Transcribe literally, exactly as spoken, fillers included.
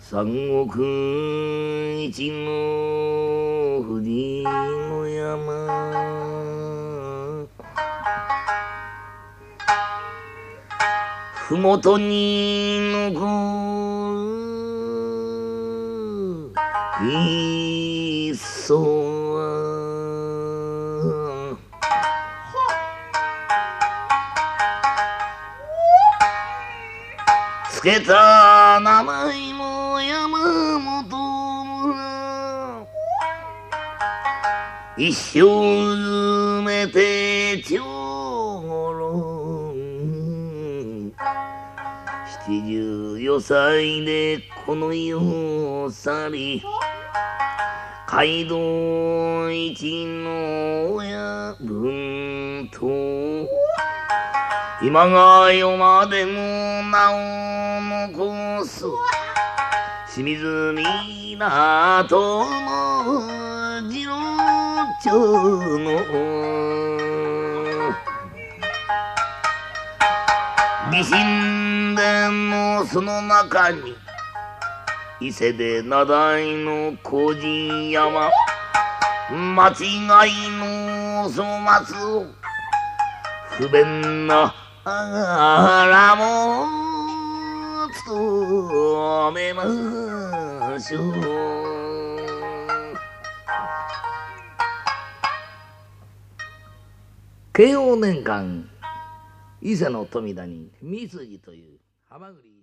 三国一の富士の山、ふもとに残る磯はつけた名前も山本村、一生埋めて長老、七十四歳でこの世を去り、街道一の親分と今が世までも名を残す清水港の次郎長の義神殿のその中に伊勢で名題の小路山、間違いの粗末を不便なあらも務めましょう。慶応年間伊勢の富田に三筋というハマグリ